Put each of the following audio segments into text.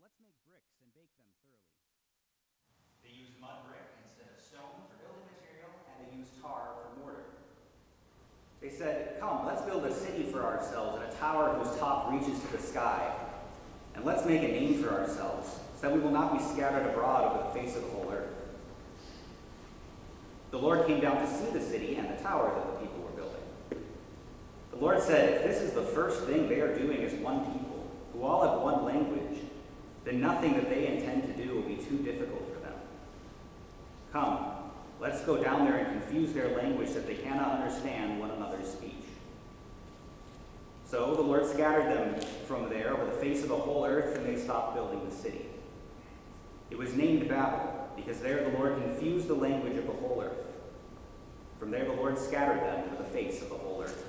let's make bricks and bake them thoroughly. They used mud brick instead of stone for building material, and they used tar for mortar. They said, "Come, let's build a city for ourselves and a tower whose top reaches to the sky. And let's make a name for ourselves, so that we will not be scattered abroad over the face of the whole earth." The Lord came down to see the city and the tower that the people were building. The Lord said, "If this is the first thing they are doing as one people, who all have one language, then nothing that they intend to do will be too difficult for them. Come, let's go down there and confuse their language so that they cannot understand one another's speech." So the Lord scattered them from there over the face of the whole earth, and they stopped building the city. It was named Babel, because there the Lord confused the language of the whole earth. From there the Lord scattered them to the face of the whole earth.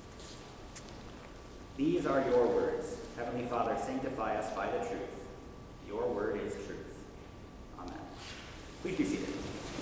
These are your words. Heavenly Father, sanctify us by the truth. Your word is truth. Amen. Please be seated.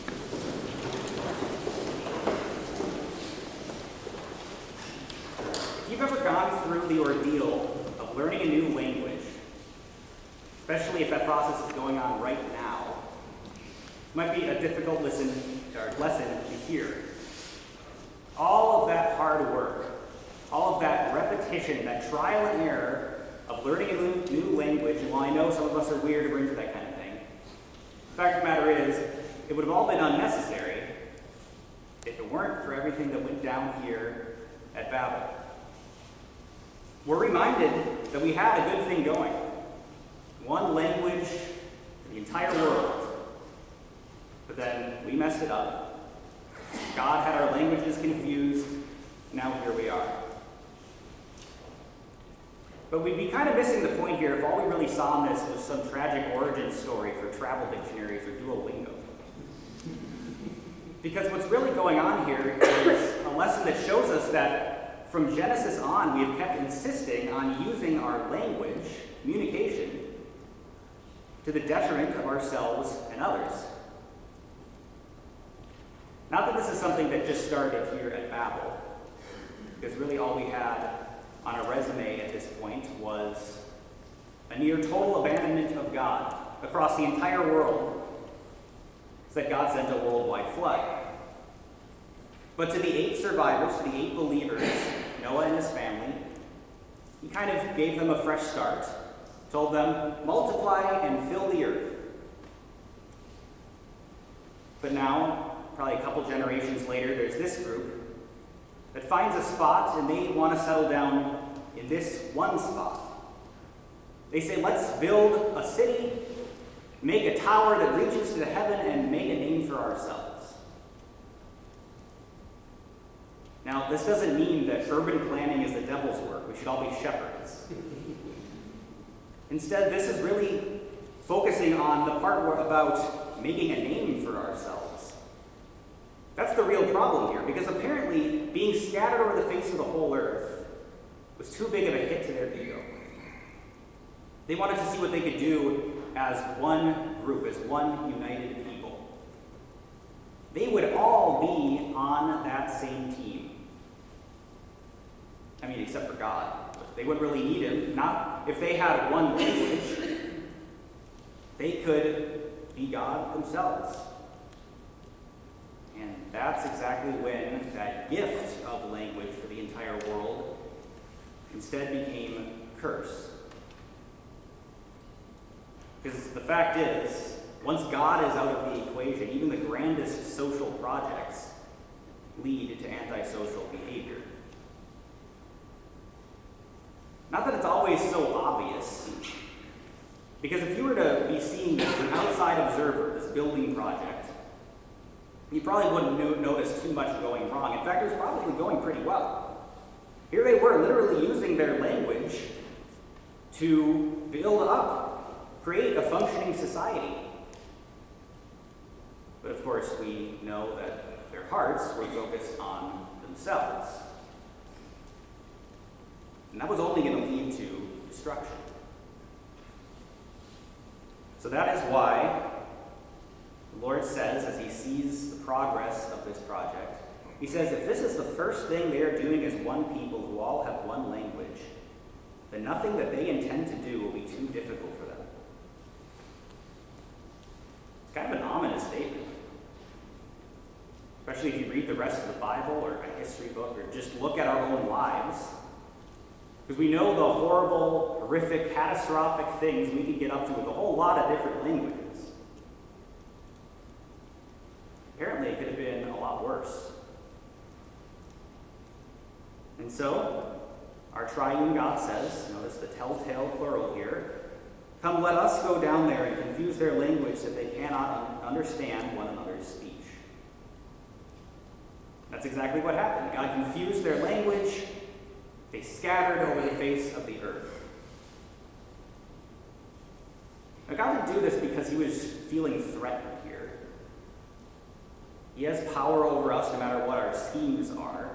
If you've ever gone through the ordeal of learning a new language, especially if that process is going on right now, it might be a difficult lesson to hear. All of that hard work, all of that repetition, that trial and error of learning a new language, and while I know some of us are weird or into that kind of thing, the fact of the matter is, it would have all been unnecessary if it weren't for everything that went down here at Babel. We're reminded that we had a good thing going. One language for the entire world. But then we messed it up. God had our languages confused. Now here we are. But we'd be kind of missing the point here if all we really saw in this was some tragic origin story for travel dictionaries or Duolingo. Because what's really going on here is a lesson that shows us that from Genesis on, we have kept insisting on using our language, communication, to the detriment of ourselves and others. Not that this is something that just started here at Babel, because really all we had on a resume at this point was a near total abandonment of God across the entire world, so that God sent a worldwide flood. But to the 8 survivors, to the 8 believers, Noah and his family, he kind of gave them a fresh start, told them, multiply and fill the earth. But now, probably a couple generations later, there's this group that finds a spot and they want to settle down in this one spot. They say, let's build a city, make a tower that reaches to the heaven, and make a name for ourselves. Now, this doesn't mean that urban planning is the devil's work. We should all be shepherds. Instead, this is really focusing on the part about making a name for ourselves. That's the real problem here, because apparently being scattered over the face of the whole earth was too big of a hit to their ego. They wanted to see what they could do as one group, as one united people. They would all be on that same team. I mean, except for God. They wouldn't really need him. Not if they had one language. They could be God themselves. And that's exactly when that gift of language for the entire world instead became a curse. Because the fact is, once God is out of the equation, even the grandest social projects lead to antisocial behavior. Not that it's always so obvious, because if you were to be seeing this as an outside observer, this building project, you probably wouldn't notice too much going wrong. In fact, it was probably going pretty well. Here they were, literally using their language to build up, create a functioning society. But of course, we know that their hearts were focused on themselves. And that was only going to lead to destruction. So that is why the Lord says, as he sees the progress of this project, he says, if this is the first thing they are doing as one people who all have one language, then nothing that they intend to do will be too difficult for them. this statement. Especially if you read the rest of the Bible or a history book or just look at our own lives. Because we know the horrible, horrific, catastrophic things we can get up to with a whole lot of different languages. Apparently, it could have been a lot worse. And so, our triune God says, notice the telltale plural here, "Come, let us go down there and confuse their language so that they cannot understand one another's speech." That's exactly what happened. God confused their language. They scattered over the face of the earth. Now, God didn't do this because he was feeling threatened here. He has power over us no matter what our schemes are.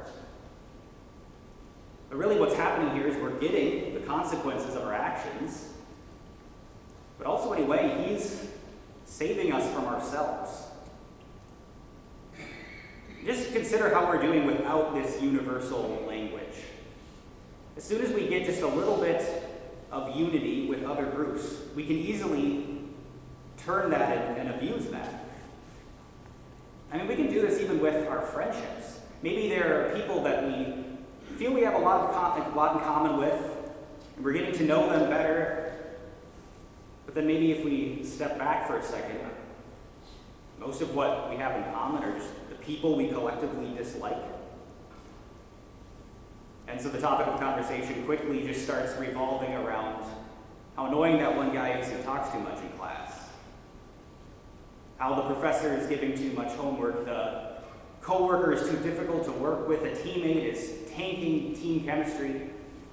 But really what's happening here is we're getting the consequences of our actions. But also, in a way, he's saving us from ourselves. Just consider how we're doing without this universal language. As soon as we get just a little bit of unity with other groups, we can easily turn that and abuse that. I mean, we can do this even with our friendships. Maybe there are people that we feel we have a lot in common with, and we're getting to know them better. But then maybe if we step back for a second, most of what we have in common are just the people we collectively dislike. And so the topic of conversation quickly just starts revolving around how annoying that one guy is who talks too much in class. How the professor is giving too much homework, the coworker is too difficult to work with, a teammate is tanking team chemistry.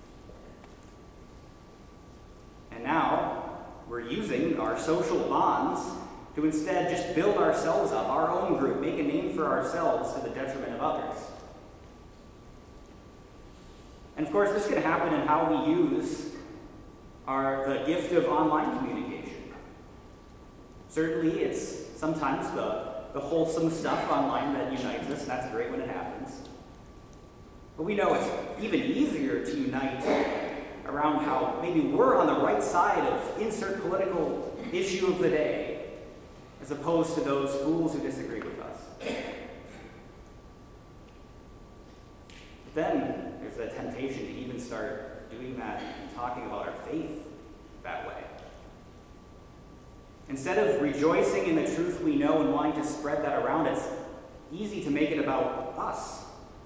And now we're using our social bonds to instead just build ourselves up, our own group, make a name for ourselves to the detriment of others. And of course, this can happen in how we use the gift of online communication. Certainly, it's sometimes the wholesome stuff online that unites us, and that's great when it happens. But we know it's even easier to unite around how maybe we're on the right side of insert political issue of the day, as opposed to those fools who disagree with us. But then there's a temptation to even start doing that and talking about our faith that way. Instead of rejoicing in the truth we know and wanting to spread that around, it's easy to make it about us.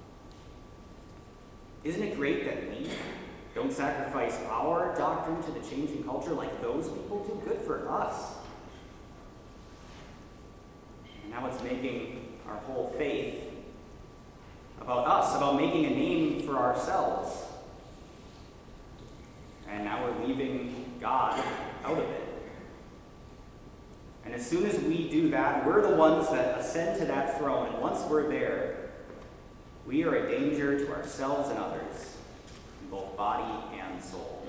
Isn't it great that we don't sacrifice our doctrine to the changing culture like those people do? Good for us. And now it's making our whole faith about us, about making a name for ourselves. And now we're leaving God out of it. And as soon as we do that, we're the ones that ascend to that throne. And once we're there, we are a danger to ourselves and others, in both body and soul.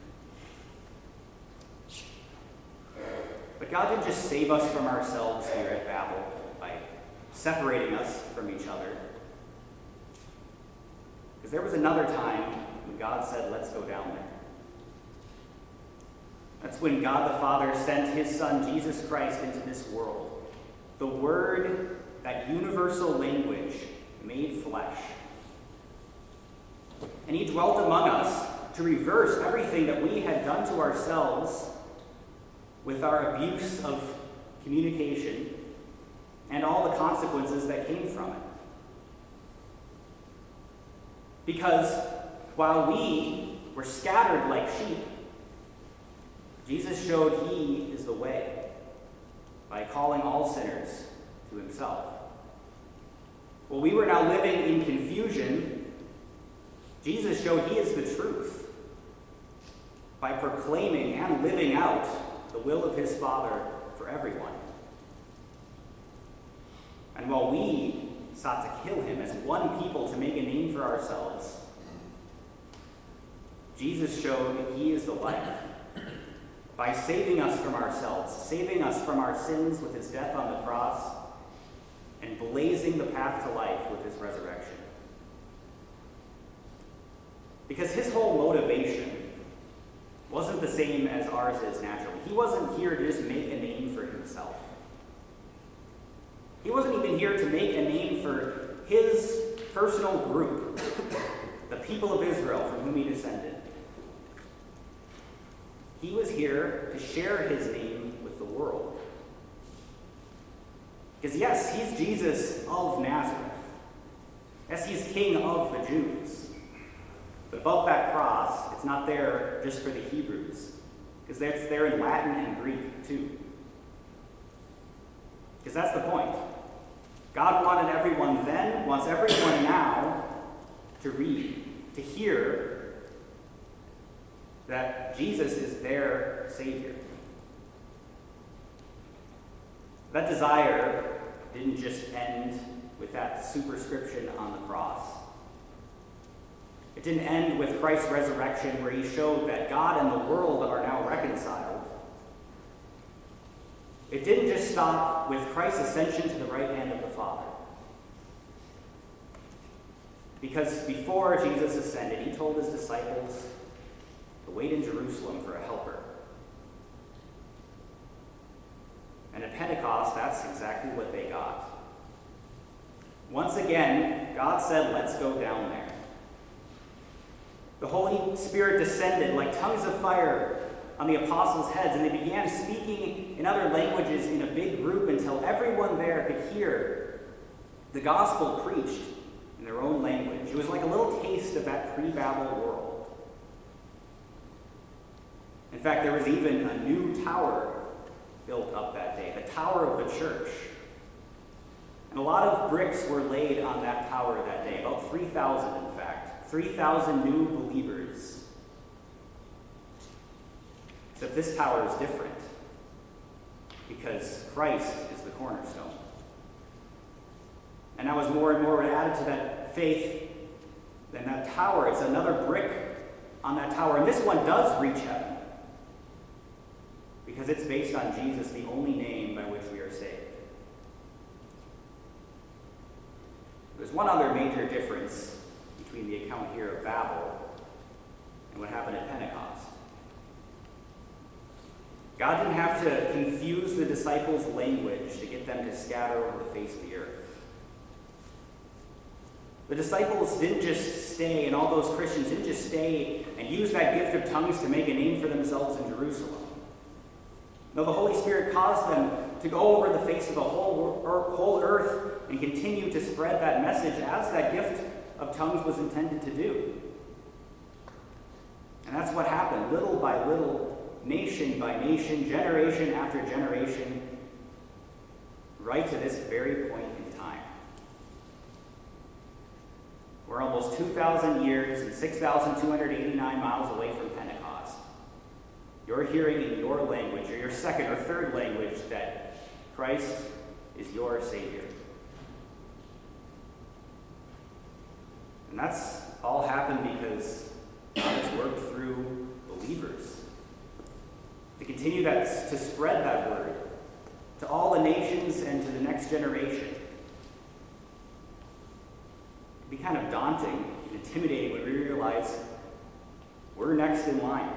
But God didn't just save us from ourselves here at Babel by separating us from each other. Because there was another time when God said, let's go down there. That's when God the Father sent his Son, Jesus Christ, into this world. The Word, that universal language, made flesh. And he dwelt among us to reverse everything that we had done to ourselves with our abuse of communication and all the consequences that came from it. Because while we were scattered like sheep, Jesus showed he is the way by calling all sinners to himself. While we were now living in confusion, Jesus showed he is the truth by proclaiming and living out the will of his Father for everyone. And while we sought to kill him as one people to make a name for ourselves, Jesus showed he is the life by saving us from ourselves, saving us from our sins with his death on the cross, and blazing the path to life with his resurrection. Because his whole motivation wasn't the same as ours is naturally. He wasn't here to just make a name for himself. He wasn't even here to make a name for his personal group, the people of Israel from whom he descended. He was here to share his name with the world. Because yes, he's Jesus of Nazareth. Yes, he's King of the Jews. But above that cross, it's not there just for the Hebrews, because it's there in Latin and Greek too. Because that's the point. God wanted everyone then, wants everyone now, to read, to hear that Jesus is their Savior. That desire didn't just end with that superscription on the cross. It didn't end with Christ's resurrection, where he showed that God and the world are now reconciled. It didn't just stop with Christ's ascension to the right hand of the Father. Because before Jesus ascended, he told his disciples to wait in Jerusalem for a helper. And at Pentecost, that's exactly what they got. Once again, God said, let's go down there. The Holy Spirit descended like tongues of fire on the apostles' heads, and they began speaking in other languages in a big group until everyone there could hear the gospel preached in their own language. It was like a little taste of that pre-Babel world. In fact, there was even a new tower built up that day, the Tower of the Church. And a lot of bricks were laid on that tower that day, about 3,000 in fact. 3,000 new believers. Except this tower is different, because Christ is the cornerstone. And now as more and more were added to that faith, then that tower, it's another brick on that tower. And this one does reach heaven, because it's based on Jesus, the only name by which we are saved. There's one other major difference between the account here of Babel and what happened at Pentecost. God didn't have to confuse the disciples' language to get them to scatter over the face of the earth. The disciples didn't just stay, and all those Christians didn't just stay and use that gift of tongues to make a name for themselves in Jerusalem. No, the Holy Spirit caused them to go over the face of the whole earth and continue to spread that message as that gift of tongues was intended to do. And that's what happened, little by little, nation by nation, generation after generation, right to this very point in time. We're almost 2,000 years and 6,289 miles away from Pentecost. You're hearing in your language, or your second or third language, that Christ is your Savior. And that's all happened because God has worked through believers to continue that, to spread that word to all the nations and to the next generation. It can be kind of daunting and intimidating when we realize we're next in line.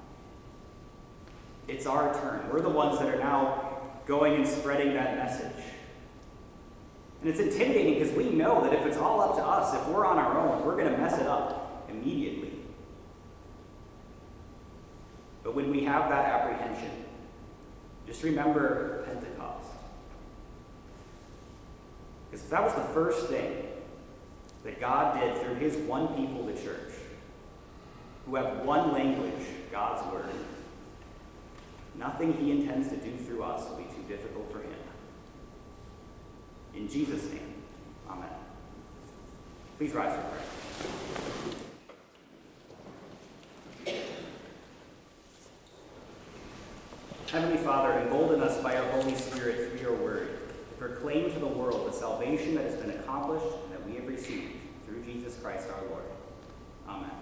It's our turn. We're the ones that are now going and spreading that message. And it's intimidating because we know that if it's all up to us, if we're on our own, we're going to mess it up immediately. But when we have that apprehension, just remember Pentecost. Because if that was the first thing that God did through his one people, the church, who have one language, God's word, nothing he intends to do through us will be too difficult for him. In Jesus' name, amen. Please rise for prayer. Heavenly Father, embolden us by your Holy Spirit through your word to proclaim to the world the salvation that has been accomplished and that we have received through Jesus Christ our Lord. Amen.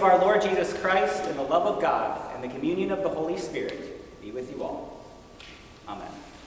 our Lord Jesus Christ and the love of God and the communion of the Holy Spirit be with you all. Amen.